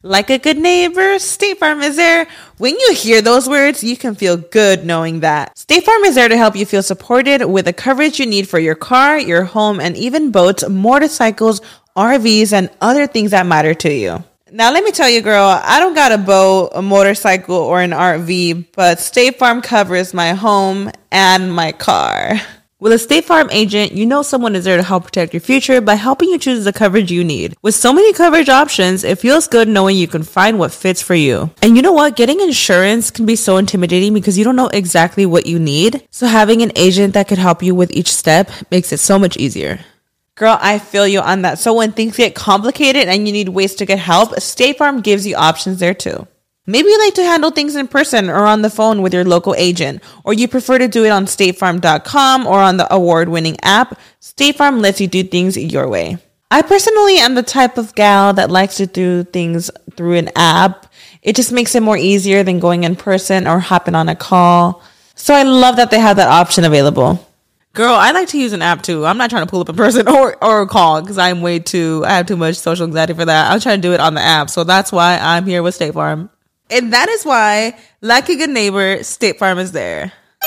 Like a good neighbor, State Farm is there. When you hear those words, you can feel good knowing that. State Farm is there to help you feel supported with the coverage you need for your car, your home, and even boats, motorcycles, RVs, and other things that matter to you. Now, let me tell you, girl, I don't got a boat, a motorcycle, or an RV, but State Farm covers my home and my car. With a State Farm agent, you know someone is there to help protect your future by helping you choose the coverage you need. With so many coverage options, it feels good knowing you can find what fits for you. And you know what? Getting insurance can be so intimidating because you don't know exactly what you need. So having an agent that could help you with each step makes it so much easier. Girl, I feel you on that. So when things get complicated and you need ways to get help, State Farm gives you options there too. Maybe you like to handle things in person or on the phone with your local agent, or you prefer to do it on statefarm.com or on the award-winning app. State Farm lets you do things your way. I personally am the type of gal that likes to do things through an app. It just makes it more easier than going in person or hopping on a call. So I love that they have that option available. Girl, I like to use an app too. I'm not trying to pull up in person or call because I have too much social anxiety for that. I'm trying to do it on the app. So that's why I'm here with State Farm. And that is why, like a good neighbor, State Farm is there.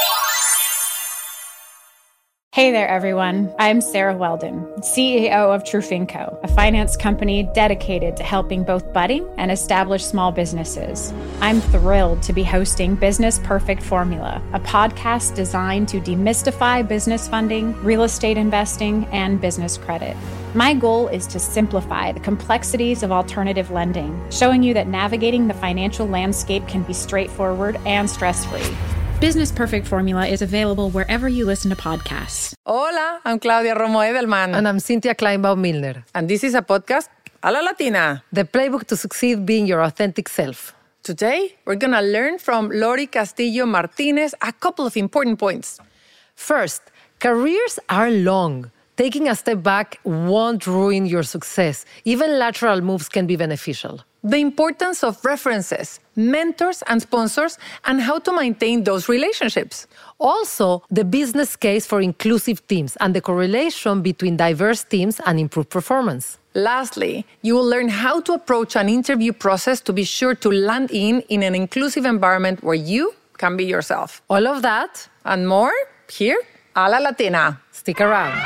Hey there, everyone. I'm Sarah Weldon, CEO of Trufinco, a finance company dedicated to helping both budding and established small businesses. I'm thrilled to be hosting Business Perfect Formula, a podcast designed to demystify business funding, real estate investing, and business credit. My goal is to simplify the complexities of alternative lending, showing you that navigating the financial landscape can be straightforward and stress-free. Business Perfect Formula is available wherever you listen to podcasts. Hola, I'm Claudia Romo Edelman. And I'm Cynthia Kleinbaum-Milner. And this is a podcast, A la Latina. The playbook to succeed being your authentic self. Today, we're going to learn from Lori Castillo Martinez a couple of important points. First, careers are long. Taking a step back won't ruin your success. Even lateral moves can be beneficial. The importance of references, mentors, and sponsors, and how to maintain those relationships. Also, the business case for inclusive teams and the correlation between diverse teams and improved performance. Lastly, you will learn how to approach an interview process to be sure to land in an inclusive environment where you can be yourself. All of that and more here, A la Latina. Stick around.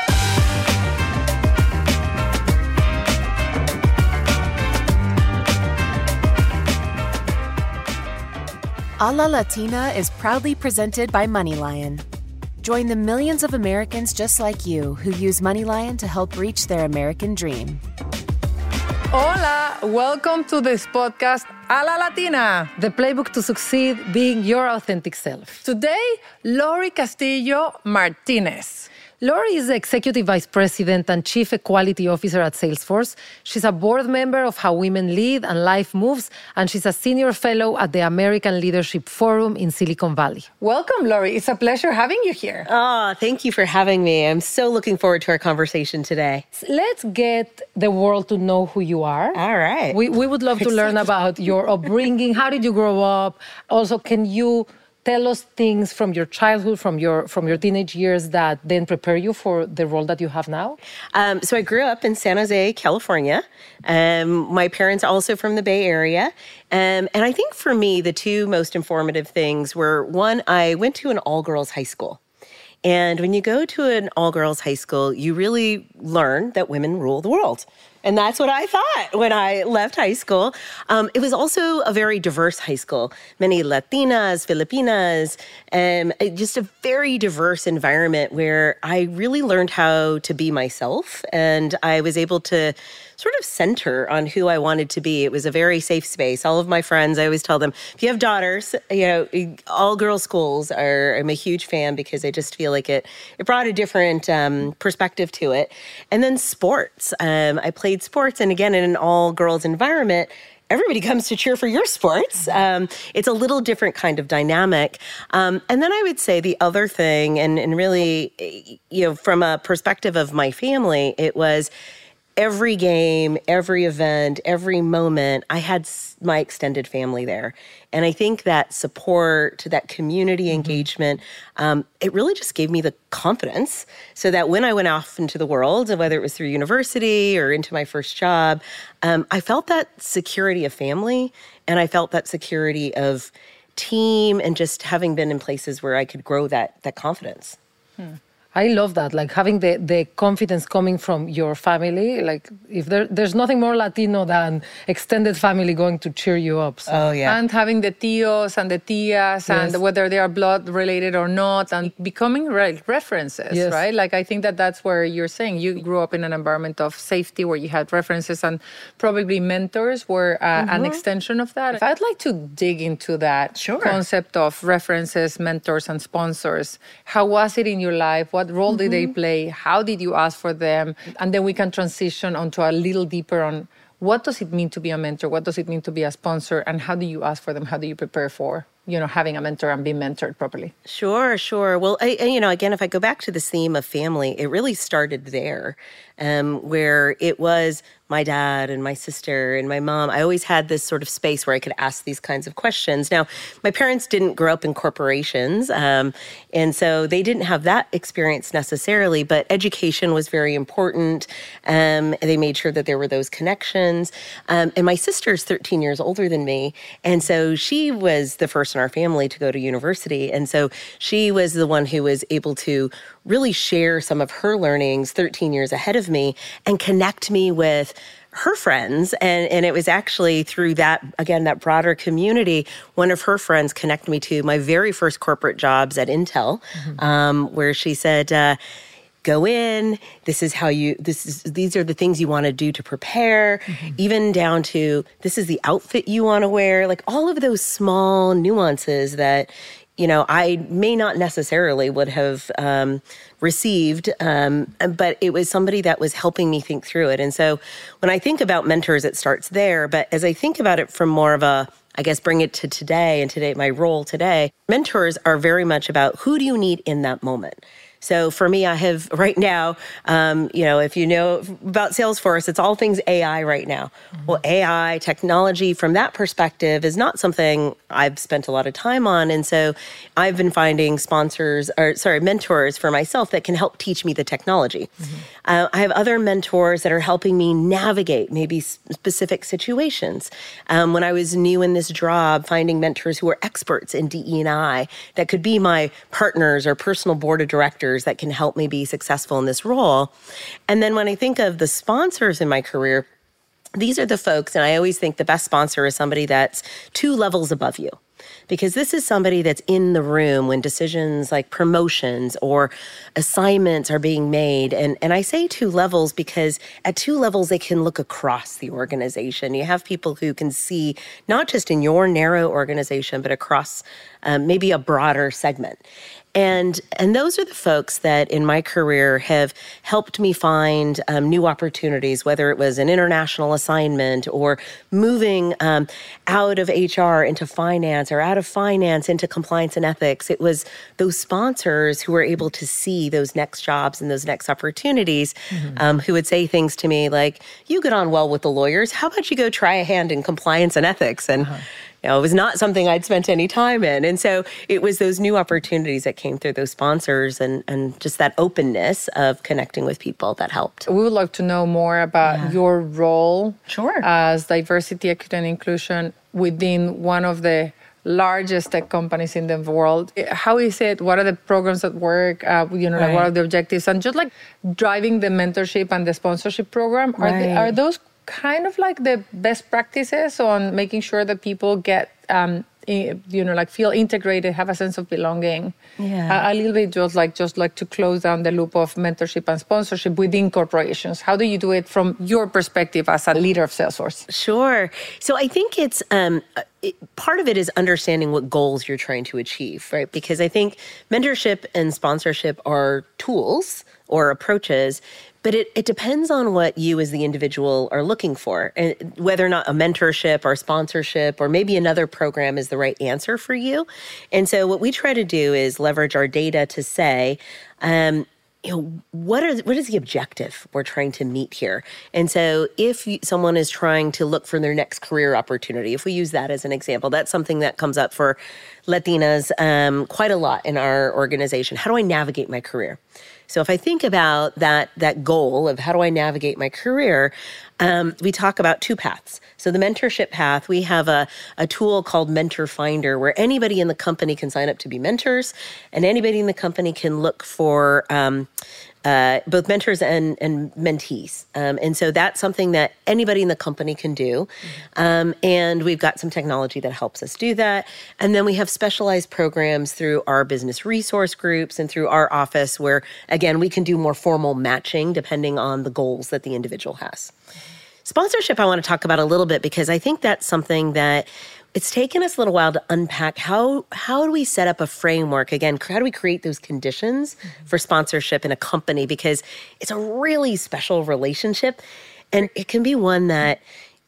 A La Latina is proudly presented by MoneyLion. Join the millions of Americans just like you who use MoneyLion to help reach their American dream. Hola, welcome to this podcast, A la Latina. The playbook to succeed being your authentic self. Today, Lori Castillo Martinez. Lori is the Executive Vice President and Chief Equality Officer at Salesforce. She's a board member of How Women Lead and Life Moves, and she's a Senior Fellow at the American Leadership Forum in Silicon Valley. Welcome, Lori. It's a pleasure having you here. Oh, thank you for having me. I'm so looking forward to our conversation today. Let's get the world to know who you are. All right. We would love to learn about your upbringing. How did you grow up? Also, can you tell us things from your childhood, from your teenage years that then prepare you for the role that you have now? So I grew up in San Jose, California. My parents are also from the Bay Area. And I think for me, the two most informative things were, one, I went to an all-girls high school. And when you go to an all-girls high school, you really learn that women rule the world. And that's what I thought when I left high school. It was also a very diverse high school. Many Latinas, Filipinas, just a very diverse environment where I really learned how to be myself. And I was able to sort of center on who I wanted to be. It was a very safe space. All of my friends, I always tell them, if you have daughters, all girls schools I'm a huge fan because I just feel like it brought a different perspective to it. And then sports. I played sports, and again, in an all girls environment, everybody comes to cheer for your sports. It's a little different kind of dynamic. And then I would say the other thing, and really, from a perspective of my family, it was every game, every event, every moment, I had my extended family there. And I think that support, that community engagement, it really just gave me the confidence so that when I went off into the world, whether it was through university or into my first job, I felt that security of family, and I felt that security of team, and just having been in places where I could grow that confidence. I love that, like having the confidence coming from your family. Like if there's nothing more Latino than extended family going to cheer you up. So. Oh, yeah. And having the tios and the tias and whether they are blood related or not, and becoming references, right? Like I think that's where you're saying you grew up in an environment of safety where you had references, and probably mentors were an extension of that. I'd like to dig into that concept of references, mentors, and sponsors. How was it in your life? What role did they play? How did you ask for them? And then we can transition onto a little deeper on what does it mean to be a mentor? What does it mean to be a sponsor? And how do you ask for them? How do you prepare for, having a mentor and being mentored properly? Sure. Well, again, if I go back to this theme of family, it really started there, where it was my dad and my sister and my mom. I always had this sort of space where I could ask these kinds of questions. Now, my parents didn't grow up in corporations, and so they didn't have that experience necessarily, but education was very important. They made sure that there were those connections. And my sister's 13 years older than me, and so she was the first in our family to go to university. And so she was the one who was able to really share some of her learnings 13 years ahead of me and connect me with her friends. And it was actually through that, again, that broader community, one of her friends connected me to my very first corporate jobs at Intel, where she said, go in, these are the things you want to do to prepare, even down to this is the outfit you want to wear, like all of those small nuances that, I may not necessarily would have received, but it was somebody that was helping me think through it. And so when I think about mentors, it starts there. But as I think about it from more of a, I guess, bring it to today, my role today, mentors are very much about who do you need in that moment. So for me, I have right now, if you know about Salesforce, it's all things AI right now. Well, AI, technology from that perspective is not something I've spent a lot of time on. And so I've been finding mentors for myself that can help teach me the technology. I have other mentors that are helping me navigate maybe specific situations. When I was new in this job, finding mentors who are experts in DE&I that could be my partners or personal board of directors that can help me be successful in this role. And then when I think of the sponsors in my career, these are the folks, and I always think the best sponsor is somebody that's 2 levels above you. Because this is somebody that's in the room when decisions like promotions or assignments are being made. And I say 2 levels because at 2 levels, they can look across the organization. You have people who can see not just in your narrow organization, but across maybe a broader segment. And those are the folks that in my career have helped me find new opportunities, whether it was an international assignment or moving out of HR into finance or out of finance into compliance and ethics. It was those sponsors who were able to see those next jobs and those next opportunities who would say things to me like, you get on well with the lawyers. How about you go try a hand in compliance and ethics? And it was not something I'd spent any time in. And so it was those new opportunities that came through those sponsors and just that openness of connecting with people that helped. We would like to know more about your role as diversity, equity, and inclusion within one of the largest tech companies in the world. How is it? What are the programs that work? Like what are the objectives? And just like driving the mentorship and the sponsorship program, are those kind of like the best practices on making sure that people get, feel integrated, have a sense of belonging? A little bit just like to close down the loop of mentorship and sponsorship within corporations. How do you do it from your perspective as a leader of Salesforce? Sure. So I think it's part of it is understanding what goals you're trying to achieve, right? Because I think mentorship and sponsorship are tools or approaches, but it depends on what you as the individual are looking for, and whether or not a mentorship or sponsorship or maybe another program is the right answer for you. And so what we try to do is leverage our data to say, what is the objective we're trying to meet here? And so if someone is trying to look for their next career opportunity, if we use that as an example, that's something that comes up for Latinas quite a lot in our organization. How do I navigate my career? So if I think about that goal of how do I navigate my career, we talk about two paths. So the mentorship path, we have a tool called Mentor Finder, where anybody in the company can sign up to be mentors, and anybody in the company can look for both mentors and mentees. And so that's something that anybody in the company can do. And we've got some technology that helps us do that. And then we have specialized programs through our business resource groups and through our office where, again, we can do more formal matching depending on the goals that the individual has. Sponsorship, I want to talk about a little bit because I think that's something that it's taken us a little while to unpack. How do we set up a framework? Again, how do we create those conditions for sponsorship in a company? Because it's a really special relationship, and it can be one that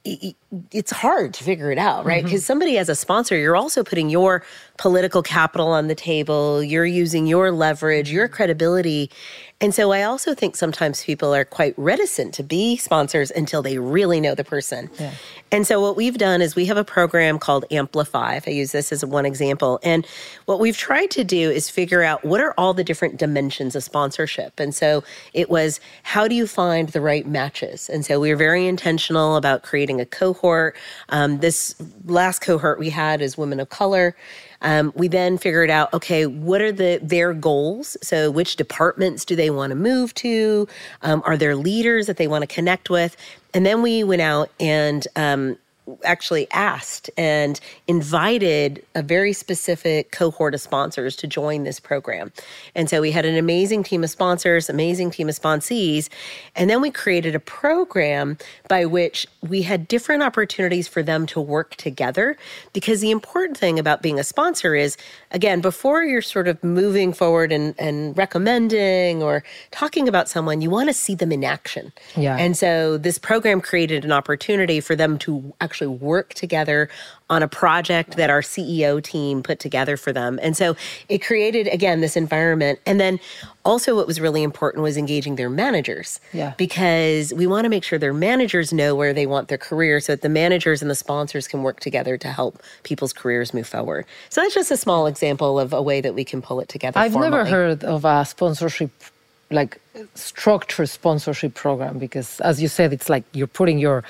it's hard to figure it out, right? Because somebody as a sponsor, you're also putting your political capital on the table. You're using your leverage, your credibility. And so I also think sometimes people are quite reticent to be sponsors until they really know the person. Yeah. And so what we've done is we have a program called Amplify, if I use this as one example. And what we've tried to do is figure out what are all the different dimensions of sponsorship. And so it was, how do you find the right matches? And so we were very intentional about creating a cohort. This last cohort we had is women of color. We then figured out, okay, what are their goals? So which departments do they want to move to? Are there leaders that they want to connect with? And then we went out and actually asked and invited a very specific cohort of sponsors to join this program. And so we had an amazing team of sponsors, amazing team of sponsees, and then we created a program by which we had different opportunities for them to work together. Because the important thing about being a sponsor is, again, before you're sort of moving forward and recommending or talking about someone, you want to see them in action. Yeah. And so this program created an opportunity for them to actually work together on a project that our CEO team put together for them. And so it created, again, this environment. And then also what was really important was engaging their managers. Yeah. Because we want to make sure their managers know where they want their career so that the managers and the sponsors can work together to help people's careers move forward. So that's just a small example of a way that we can pull it together. I've formally. never heard of a sponsorship, like structured sponsorship program, because as you said, it's like you're putting your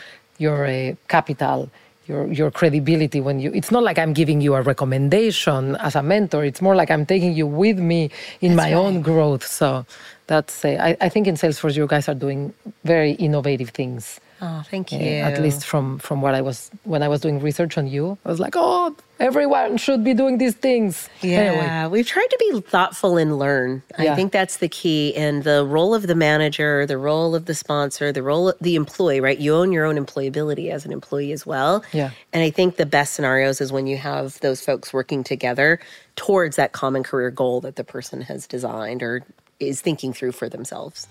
capital, your credibility when you, it's not like I'm giving you a recommendation as a mentor. It's more like I'm taking you with me in my own growth. So that's, I think in Salesforce, you guys are doing very innovative things. Oh, thank you. At least from what when I was doing research on you, I was like, oh, everyone should be doing these things. Yeah, anyway. We've tried to be thoughtful and learn. I think that's the key. And the role of the manager, the role of the sponsor, the role of the employee, right? You own your own employability as an employee as well. Yeah. And I think the best scenarios is when you have those folks working together towards that common career goal that the person has designed or is thinking through for themselves.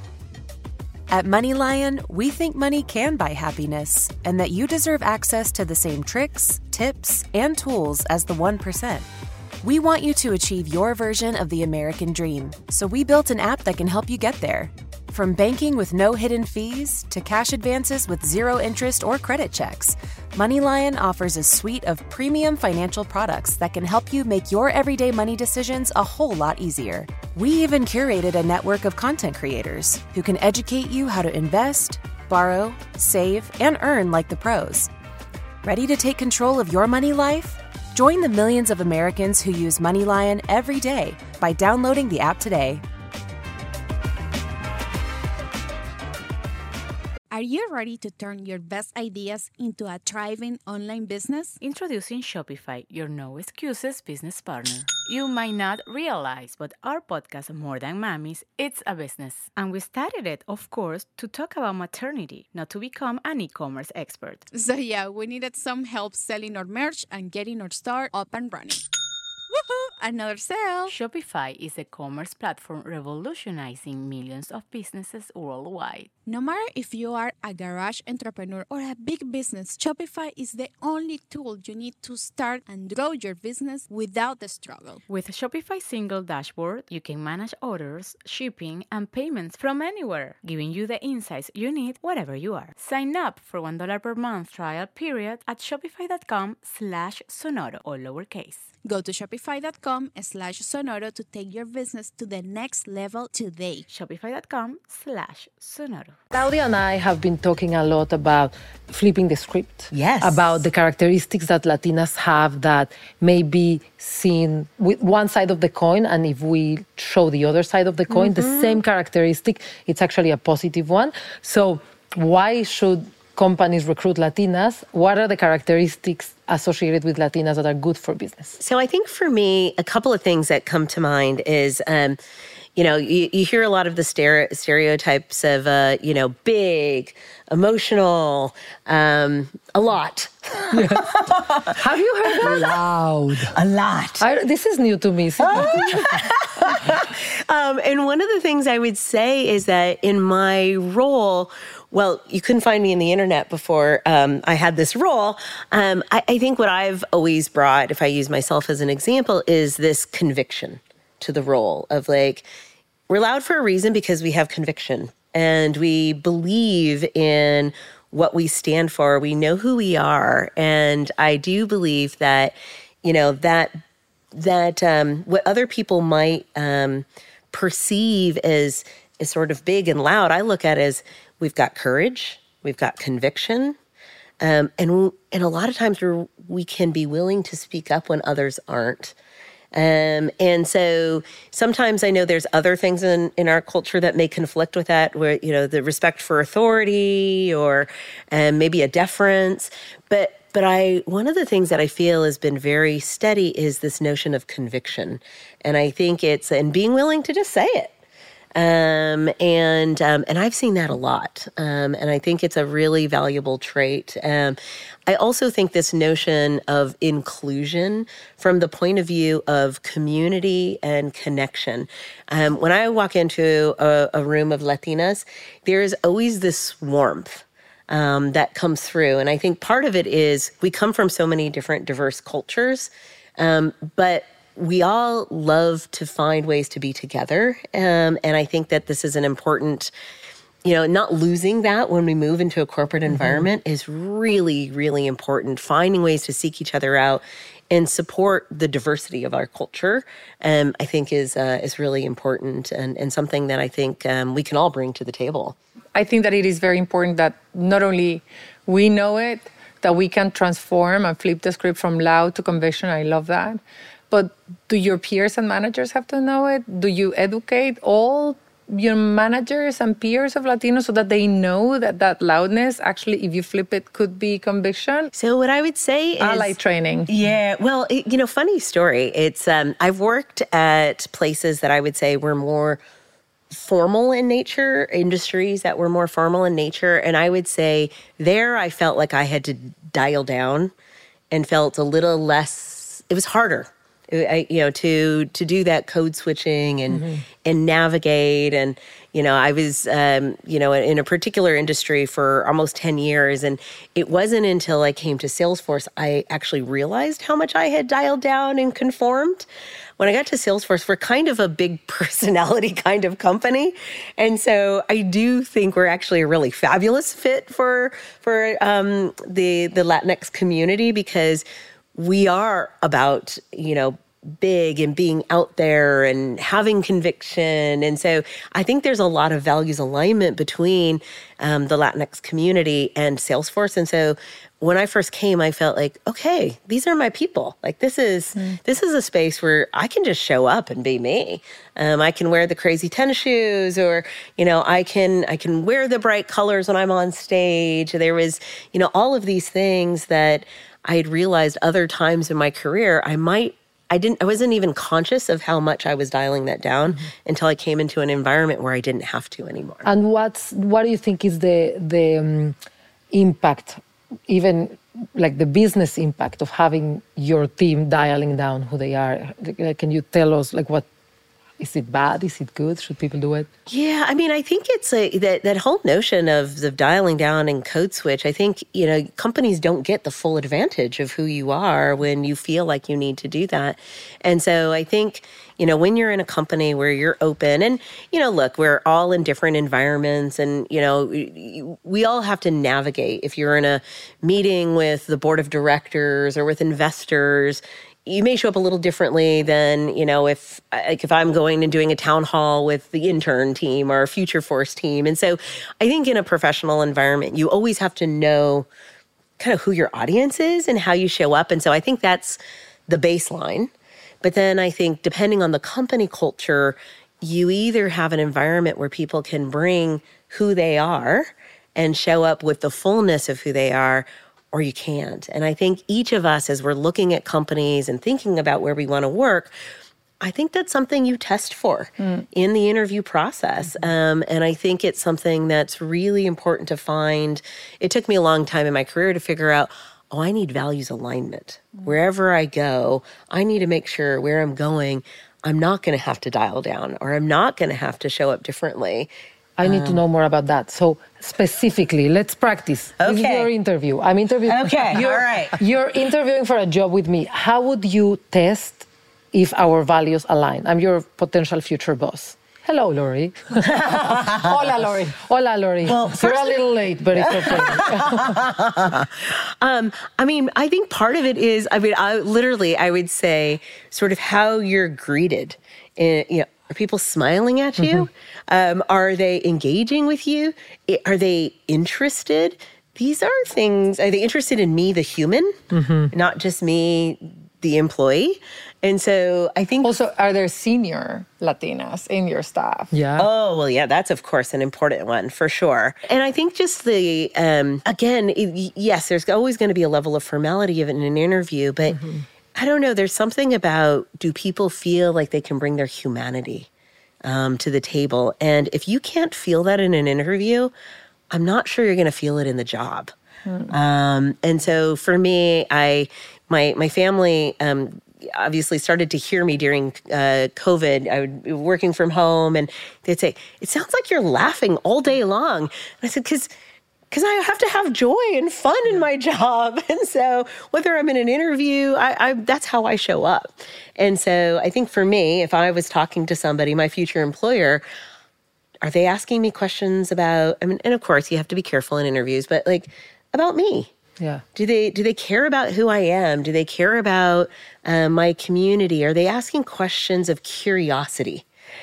At MoneyLion, we think money can buy happiness and that you deserve access to the same tricks, tips, and tools as the 1%. We want you to achieve your version of the American dream, so we built an app that can help you get there. From banking with no hidden fees to cash advances with zero interest or credit checks, MoneyLion offers a suite of premium financial products that can help you make your everyday money decisions a whole lot easier. We even curated a network of content creators who can educate you how to invest, borrow, save, and earn like the pros. Ready to take control of your money life? Join the millions of Americans who use MoneyLion every day by downloading the app today. Are you ready to turn your best ideas into a thriving online business? Introducing Shopify, your no excuses business partner. You might not realize, but our podcast, More Than Mommies, it's a business. And we started it, of course, to talk about maternity, not to become an e-commerce expert. So yeah, we needed some help selling our merch and getting our store up and running. Woohoo! Another sale! Shopify is a commerce platform revolutionizing millions of businesses worldwide. No matter if you are a garage entrepreneur or a big business, Shopify is the only tool you need to start and grow your business without the struggle. With Shopify's single dashboard, you can manage orders, shipping, and payments from anywhere, giving you the insights you need wherever you are. Sign up for $1 per month trial period at shopify.com/Sonoro, all lowercase. Go to shopify.com/Sonoro to take your business to the next level today. Shopify.com/Sonoro. Claudia and I have been talking a lot about flipping the script. Yes. About the characteristics that Latinas have that may be seen with one side of the coin, and if we show the other side of the coin, the same characteristic, it's actually a positive one. So why should companies recruit Latinas? What are the characteristics associated with Latinas that are good for business? So I think for me, a couple of things that come to mind is, you hear a lot of the stereotypes of, big, emotional, a lot. Yes. Have you heard that? Loud. A lot. This is new to me. And one of the things I would say is that in my role, well, you couldn't find me in the internet before I had this role. I think what I've always brought, if I use myself as an example, is this conviction to the role of we're loud for a reason because we have conviction and we believe in what we stand for. We know who we are. And I do believe that, what other people might perceive as sort of big and loud, I look at as we've got courage, we've got conviction, and a lot of times we can be willing to speak up when others aren't. And so sometimes I know there's other things in our culture that may conflict with that, where, the respect for authority or maybe a deference. But one of the things that I feel has been very steady is this notion of conviction. And I think it's being willing to just say it. And I've seen that a lot. And I think it's a really valuable trait. I also think this notion of inclusion from the point of view of community and connection. When I walk into a room of Latinas, there's always this warmth that comes through. And I think part of it is we come from so many different diverse cultures, but we all love to find ways to be together. And I think that this is an important, not losing that when we move into a corporate environment is really, really important. Finding ways to seek each other out and support the diversity of our culture, I think is really important and something that I think we can all bring to the table. I think that it is very important that not only we know it, that we can transform and flip the script from loud to conviction. I love that. But do your peers and managers have to know it? Do you educate all your managers and peers of Latinos so that they know that loudness, actually, if you flip it, could be conviction? So what I would say is... Ally training. Yeah. Well, funny story. It's I've worked at places that I would say were more formal in nature, industries that were more formal in nature. And I would say there I felt like I had to dial down and felt a little less... It was harder. To do that code switching and navigate. And, I was, in a particular industry for almost 10 years. And it wasn't until I came to Salesforce, I actually realized how much I had dialed down and conformed. When I got to Salesforce, we're kind of a big personality kind of company. And so I do think we're actually a really fabulous fit for the Latinx community because we are about, big and being out there and having conviction. And so I think there's a lot of values alignment between the Latinx community and Salesforce. And so when I first came, I felt like, okay, these are my people. Like this is a space where I can just show up and be me. I can wear the crazy tennis shoes, or I can wear the bright colors when I'm on stage. There was all of these things that I had realized other times in my career I wasn't even conscious of how much I was dialing that down until I came into an environment where I didn't have to anymore. And what do you think is the impact, even like the business impact of having your team dialing down who they are? Can you tell us Is it bad? Is it good? Should people do it? Yeah, I mean, I think it's that whole notion of the dialing down and code switch. I think, companies don't get the full advantage of who you are when you feel like you need to do that. And so I think, when you're in a company where you're open and, look, we're all in different environments and, we all have to navigate. If you're in a meeting with the board of directors or with investors, you may show up a little differently than, if I'm going and doing a town hall with the intern team or Future Force team. And so I think in a professional environment, you always have to know kind of who your audience is and how you show up. And so I think that's the baseline. But then I think depending on the company culture, you either have an environment where people can bring who they are and show up with the fullness of who they are, or you can't. And I think each of us, as we're looking at companies and thinking about where we want to work, I think that's something you test for in the interview process. And I think it's something that's really important to find. It took me a long time in my career to figure out, I need values alignment. Wherever I go, I need to make sure where I'm going, I'm not going to have to dial down or I'm not going to have to show up differently. I need to know more about that. So specifically, let's practice. Okay. This is your interview. I'm interviewing. Okay, all right. You're interviewing for a job with me. How would you test if our values align? I'm your potential future boss. Hello, Lori. Hola, Lori. Hola, Lori. Well, you're a little late, but it's okay. I think part of it is, I would say sort of how you're greeted. Are people smiling at you? Are they engaging with you? Are they interested? These are things, are they interested in me, the human, not just me, the employee? And so I think... Also, are there senior Latinas in your staff? Yeah. Oh, well, yeah, that's, of course, an important one, for sure. And I think just yes, there's always going to be a level of formality in an interview, but I don't know, there's something about, do people feel like they can bring their humanity to the table? And if you can't feel that in an interview, I'm not sure you're going to feel it in the job. And so for me, my family obviously started to hear me during COVID. I would be working from home and they'd say, it sounds like you're laughing all day long. And I said, because I have to have joy and fun in my job. And so whether I'm in an interview, that's how I show up. And so I think for me, if I was talking to somebody, my future employer, are they asking me questions about, and of course you have to be careful in interviews, but about me? Yeah. Do they care about who I am? Do they care about my community? Are they asking questions of curiosity?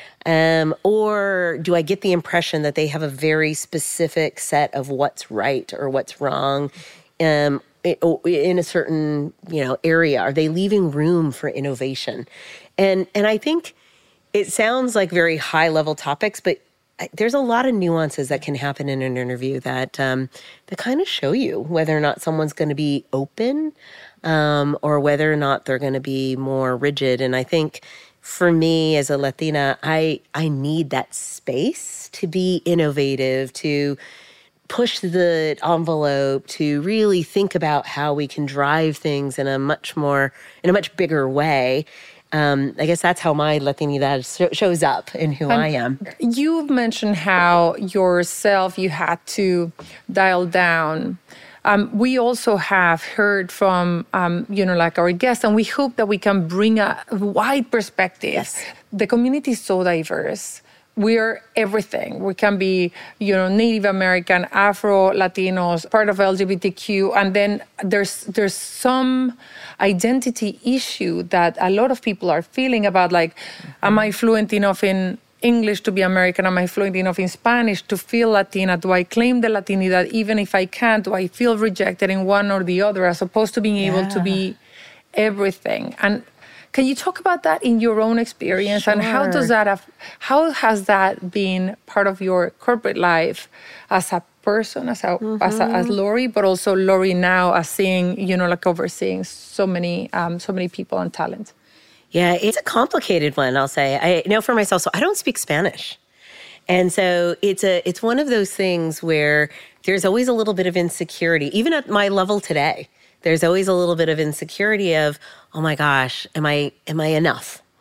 Or do I get the impression that they have a very specific set of what's right or what's wrong in a certain area? Are they leaving room for innovation? And I think it sounds like very high level topics, but there's a lot of nuances that can happen in an interview that kind of show you whether or not someone's going to be open or whether or not they're going to be more rigid. And I think for me as a Latina, I need that space to be innovative, to push the envelope, to really think about how we can drive things in a much bigger way. I guess that's how my Latinidad shows up in who I am. You've mentioned how yourself, you had to dial down. We also have heard from, our guests, and we hope that we can bring a wide perspective. Yes. The community is so diverse. We're everything. We can be, Native American, Afro, Latinos, part of LGBTQ, and then there's some identity issue that a lot of people are feeling about, am I fluent enough in English to be American? Am I fluent enough in Spanish to feel Latina? Do I claim the Latinidad even if I can't? Do I feel rejected in one or the other as opposed to being able to be everything? And can you talk about that in your own experience? Sure. And how has that been part of your corporate life as a person, as Lori, but also Lori now as seeing, overseeing so many people and talent? Yeah, it's a complicated one, I'll say. I know for myself, so I don't speak Spanish. And so it's one of those things where there's always a little bit of insecurity, even at my level today. There's always a little bit of insecurity of, oh my gosh, am I enough?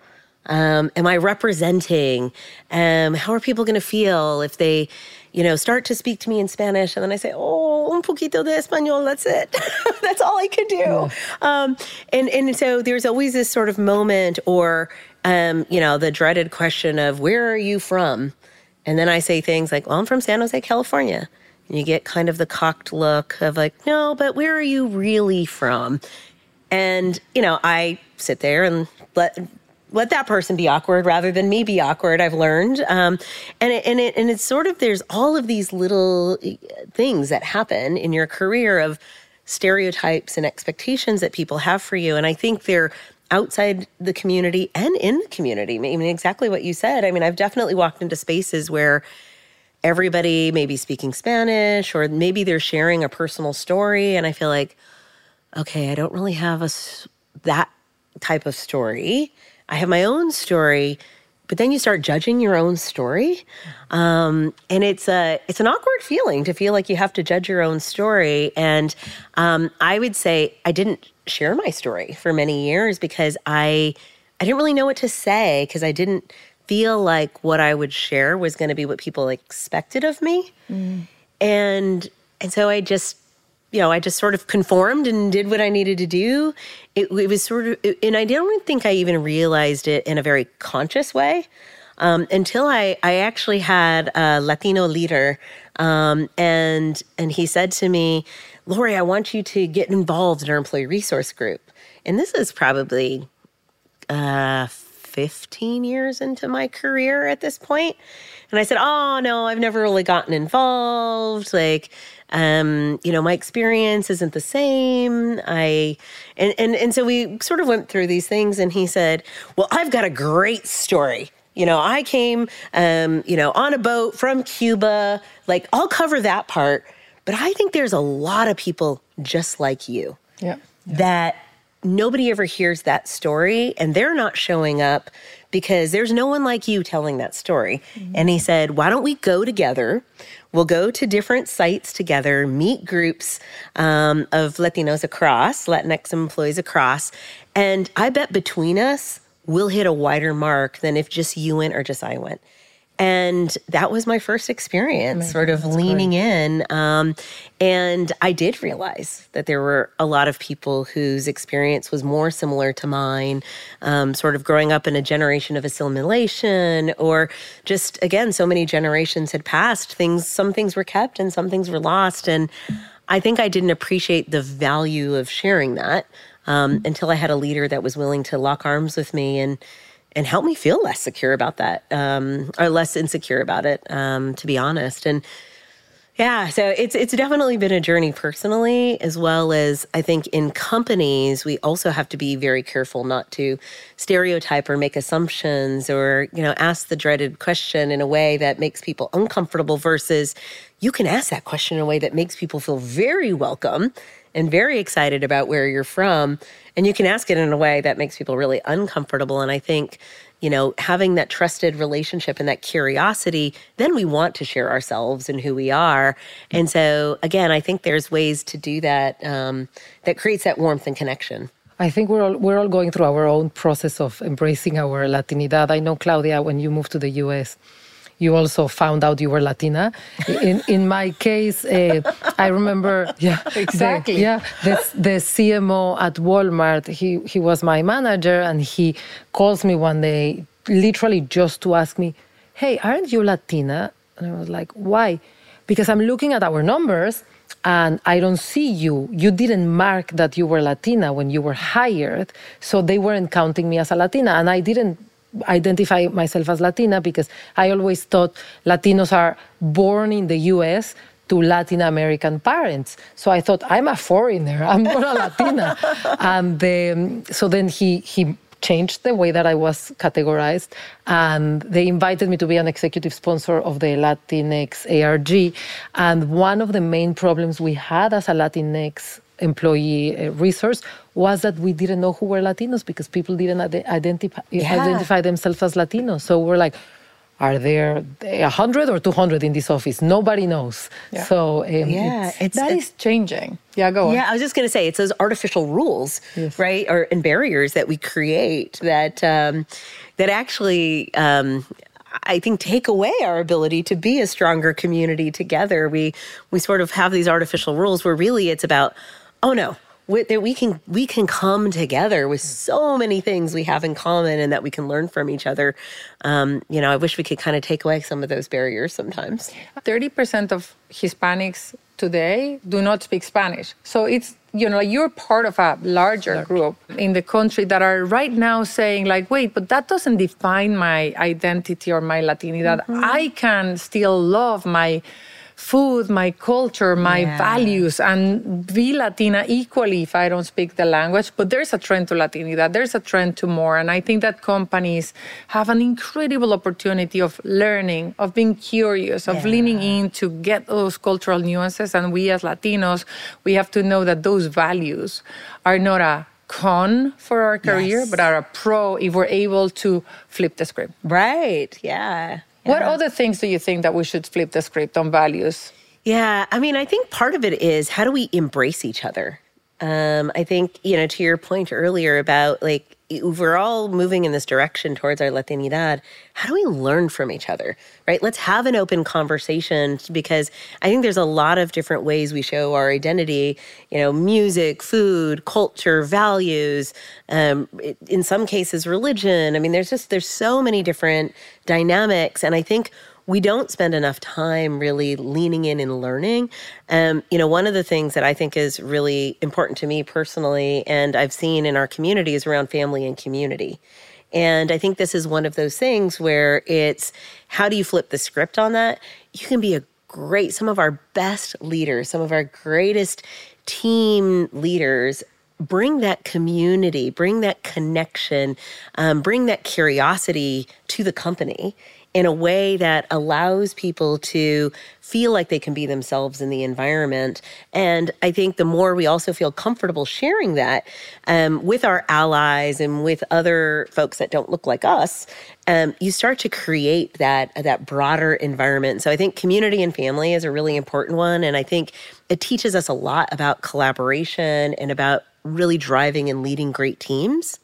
Am I representing? How are people going to feel if they, start to speak to me in Spanish and then I say, oh, un poquito de español, that's it. That's all I could do. Yeah. And so there's always this sort of moment or, the dreaded question of where are you from? And then I say things like, well, I'm from San Jose, California. And you get kind of the cocked look of like, no, but where are you really from? And, I sit there and let that person be awkward rather than me be awkward, I've learned. And it's sort of, there's all of these little things that happen in your career of stereotypes and expectations that people have for you. And I think they're outside the community and in the community. I mean, exactly what you said. I mean, I've definitely walked into spaces where everybody may be speaking Spanish or maybe they're sharing a personal story. And I feel like, okay, I don't really have that type of story. I have my own story, but then you start judging your own story. And it's an awkward feeling to feel like you have to judge your own story. And I would say I didn't share my story for many years because I didn't really know what to say because I didn't feel like what I would share was going to be what people expected of me. And so I just sort of conformed and did what I needed to do. It was sort of, and I don't think I even realized it in a very conscious way until I actually had a Latino leader. And he said to me, Lori, I want you to get involved in our employee resource group. And this is probably 15 years into my career at this point. And I said, oh, no, I've never really gotten involved. Like, my experience isn't the same. And so we sort of went through these things and he said, well, I've got a great story. I came, on a boat from Cuba, like I'll cover that part. But I think there's a lot of people just like you that nobody ever hears that story and they're not showing up because there's no one like you telling that story. And he said, why don't we go together? We'll go to different sites together, meet groups of Latinos across, Latinx employees across. And I bet between us, we'll hit a wider mark than if just you went or just I went. And that was my first experience, sort of leaning in. And I did realize that there were a lot of people whose experience was more similar to mine, sort of growing up in a generation of assimilation, or just, again, so many generations had passed. Some things were kept and some things were lost. And I think I didn't appreciate the value of sharing that until I had a leader that was willing to lock arms with me and help me feel less secure about that, or less insecure about it, to be honest. And yeah, so it's definitely been a journey personally, as well as I think in companies, we also have to be very careful not to stereotype or make assumptions or, ask the dreaded question in a way that makes people uncomfortable versus you can ask that question in a way that makes people feel very welcome and very excited about where you're from. And you can ask it in a way that makes people really uncomfortable. And I think, having that trusted relationship and that curiosity, then we want to share ourselves and who we are. And so, again, I think there's ways to do that that creates that warmth and connection. I think we're all going through our own process of embracing our Latinidad. I know, Claudia, when you moved to the U.S., you also found out you were Latina. In my case, I remember, exactly. The CMO at Walmart, he was my manager, and he calls me one day, literally just to ask me, hey, aren't you Latina? And I was like, why? Because I'm looking at our numbers, and I don't see you. You didn't mark that you were Latina when you were hired, so they weren't counting me as a Latina, and I didn't identify myself as Latina because I always thought Latinos are born in the U.S. to Latin American parents. So I thought, I'm a foreigner, I'm not a Latina. And so then he changed the way that I was categorized, and they invited me to be an executive sponsor of the Latinx ARG. And one of the main problems we had as a Latinx employee resource was that we didn't know who were Latinos because people didn't identify themselves as Latinos. So we're like, Are there 100 or 200 in this office? Nobody knows. Yeah. So that is changing. Yeah, go on. Yeah, I was just going to say, it's those artificial rules, right, and barriers that we create that actually, I think, take away our ability to be a stronger community together. We sort of have these artificial rules where really it's about, oh no, that we can come together with so many things we have in common and that we can learn from each other. I wish we could kind of take away some of those barriers sometimes. 30% of Hispanics today do not speak Spanish. So it's, you're part of a larger group in the country that are right now saying like, wait, but that doesn't define my identity or my Latinidad. I can still love my food, my culture, my values, and be Latina equally if I don't speak the language. But there's a trend to Latinidad. There's a trend to more. And I think that companies have an incredible opportunity of learning, of being curious, of leaning in to get those cultural nuances. And we as Latinos, we have to know that those values are not a con for our career, but are a pro if we're able to flip the script. Right, yeah. What other things do you think that we should flip the script on values? Yeah, I mean, I think part of it is, how do we embrace each other? I think, to your point earlier about like, if we're all moving in this direction towards our Latinidad, how do we learn from each other, right? Let's have an open conversation, because I think there's a lot of different ways we show our identity, music, food, culture, values, in some cases, religion. I mean, there's so many different dynamics. And I think we don't spend enough time really leaning in and learning. One of the things that I think is really important to me personally, and I've seen in our community, is around family and community. And I think this is one of those things where it's, how do you flip the script on that? You can be some of our best leaders, some of our greatest team leaders, bring that community, bring that connection, bring that curiosity to the company in a way that allows people to feel like they can be themselves in the environment. And I think the more we also feel comfortable sharing that with our allies and with other folks that don't look like us, you start to create that broader environment. So I think community and family is a really important one. And I think it teaches us a lot about collaboration and about really driving and leading great teams.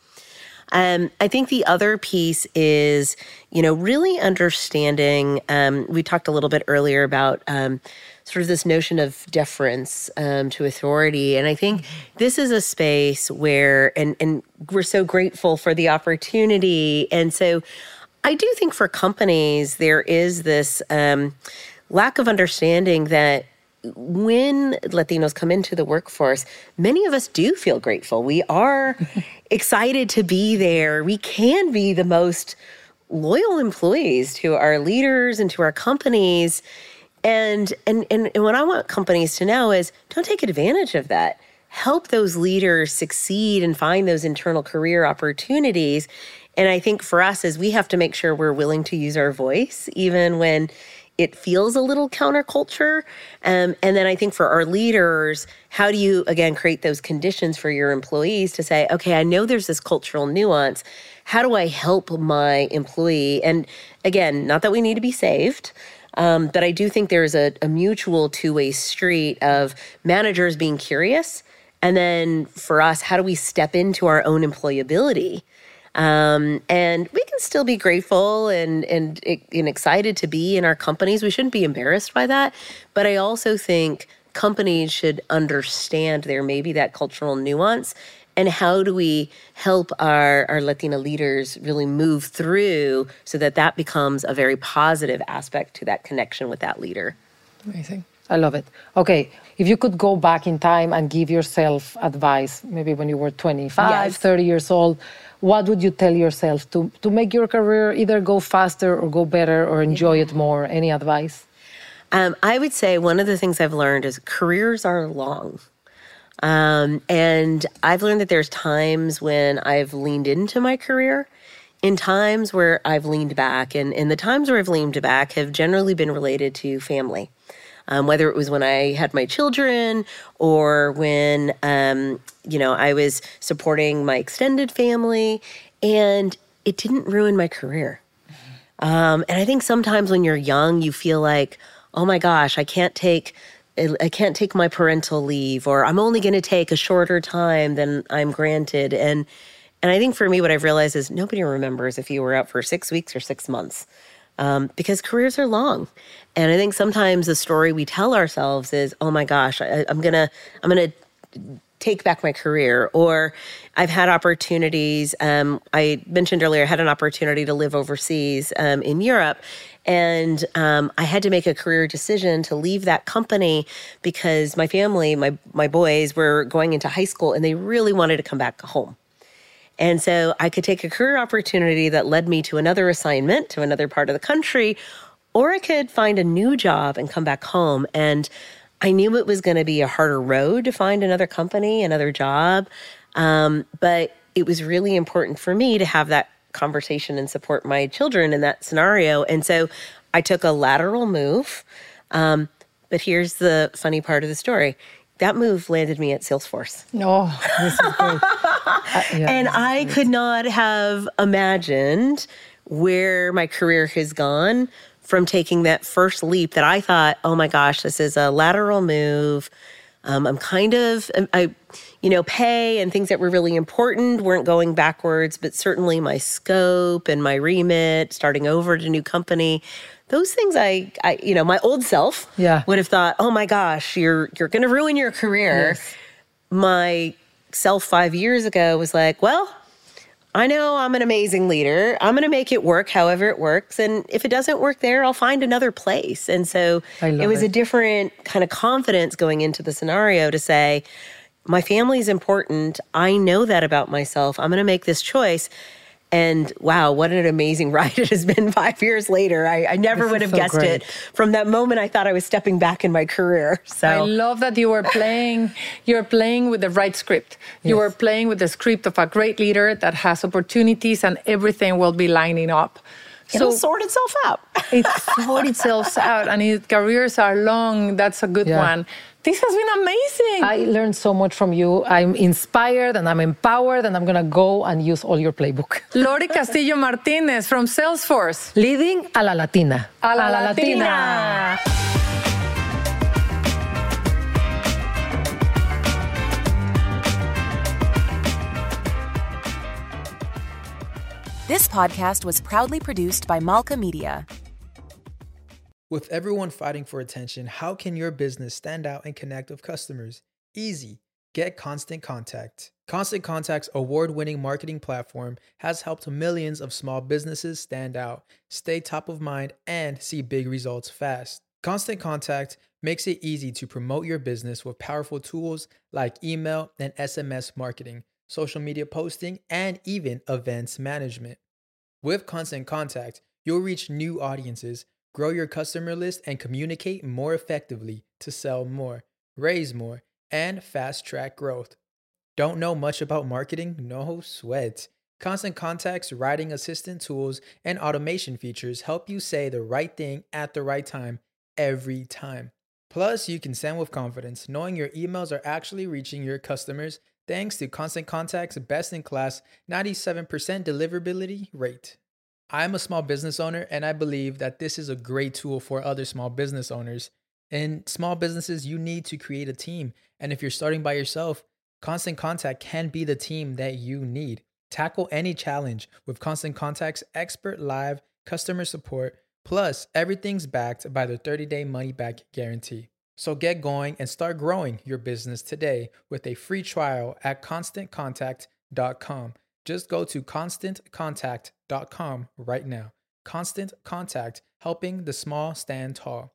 I think the other piece is, really understanding, we talked a little bit earlier about sort of this notion of deference to authority. And I think this is a space where, and we're so grateful for the opportunity. And so I do think for companies, there is this lack of understanding that when Latinos come into the workforce, many of us do feel grateful. We are excited to be there. We can be the most loyal employees to our leaders and to our companies. And what I want companies to know is, don't take advantage of that. Help those leaders succeed and find those internal career opportunities. And I think for us is, we have to make sure we're willing to use our voice, even when it feels a little counterculture. And then I think for our leaders, how do you, again, create those conditions for your employees to say, okay, I know there's this cultural nuance. How do I help my employee? And again, not that we need to be saved, but I do think there's a mutual two-way street of managers being curious. And then for us, how do we step into our own employability? And we can still be grateful and excited to be in our companies. We shouldn't be embarrassed by that. But I also think companies should understand there may be that cultural nuance. And how do we help our Latina leaders really move through so that becomes a very positive aspect to that connection with that leader? Amazing. I love it. Okay, if you could go back in time and give yourself advice, maybe when you were 25, 30 years old, what would you tell yourself to make your career either go faster or go better or enjoy it more? Any advice? I would say one of the things I've learned is careers are long. And I've learned that there's times when I've leaned into my career and times where I've leaned back. And the times where I've leaned back have generally been related to family. Whether it was when I had my children or when, I was supporting my extended family, and it didn't ruin my career. And I think sometimes when you're young, you feel like, oh my gosh, I can't take my parental leave, or I'm only going to take a shorter time than I'm granted. And I think for me, what I've realized is nobody remembers if you were out for 6 weeks or 6 months, because careers are long. And I think sometimes the story we tell ourselves is, oh my gosh, I'm gonna take back my career. Or I've had opportunities. I mentioned earlier, I had an opportunity to live overseas in Europe. And I had to make a career decision to leave that company because my family, my boys were going into high school and they really wanted to come back home. And so I could take a career opportunity that led me to another assignment to another part of the country, or I could find a new job and come back home. And I knew it was going to be a harder road to find another company, another job. But it was really important for me to have that conversation and support my children in that scenario. And so I took a lateral move. But here's the funny part of the story. That move landed me at Salesforce. Oh, this is great. And I could not have imagined where my career has gone from taking that first leap that I thought, oh my gosh, this is a lateral move. Pay and things that were really important weren't going backwards, but certainly my scope and my remit, starting over at a new company, those things I my old self would have thought, oh my gosh, you're going to ruin your career. Yes. My self 5 years ago was like, well, I know I'm an amazing leader. I'm going to make it work however it works. And if it doesn't work there, I'll find another place. And so it was a different kind of confidence going into the scenario to say, my family is important. I know that about myself. I'm going to make this choice. And wow, what an amazing ride it has been 5 years later. I never would have guessed it. From that moment, I thought I was stepping back in my career. So I love that you're playing with the right script. You were playing with the script of a great leader that has opportunities and everything will be lining up. It'll sort itself out. It sorts itself out, and careers are long. That's a good one. This has been amazing. I learned so much from you. I'm inspired and I'm empowered, and I'm going to go and use all your playbook. Lori Castillo Martinez from Salesforce. Leading a la Latina. A la Latina. This podcast was proudly produced by Malka Media. With everyone fighting for attention, how can your business stand out and connect with customers? Easy. Get Constant Contact. Constant Contact's award-winning marketing platform has helped millions of small businesses stand out, stay top of mind, and see big results fast. Constant Contact makes it easy to promote your business with powerful tools like email and SMS marketing, social media posting, and even events management. With Constant Contact, you'll reach new audiences, grow your customer list, and communicate more effectively to sell more, raise more, and fast-track growth. Don't know much about marketing? No sweat. Constant Contact's writing assistant tools and automation features help you say the right thing at the right time every time. Plus, you can send with confidence, knowing your emails are actually reaching your customers thanks to Constant Contact's best-in-class 97% deliverability rate. I'm a small business owner, and I believe that this is a great tool for other small business owners. In small businesses, you need to create a team. And if you're starting by yourself, Constant Contact can be the team that you need. Tackle any challenge with Constant Contact's expert live customer support. Plus, everything's backed by the 30-day money-back guarantee. So get going and start growing your business today with a free trial at ConstantContact.com. Just go to ConstantContact.com right now. Constant Contact, helping the small stand tall.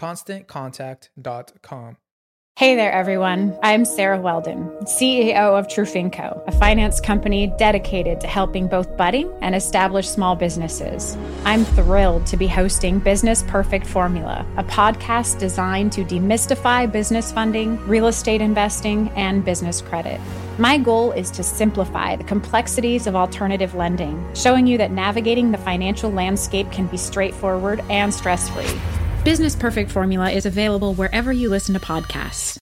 ConstantContact.com. Hey there, everyone. I'm Sarah Weldon, CEO of Trufinco, a finance company dedicated to helping both budding and established small businesses. I'm thrilled to be hosting Business Perfect Formula, a podcast designed to demystify business funding, real estate investing, and business credit. My goal is to simplify the complexities of alternative lending, showing you that navigating the financial landscape can be straightforward and stress-free. Business Perfect Formula is available wherever you listen to podcasts.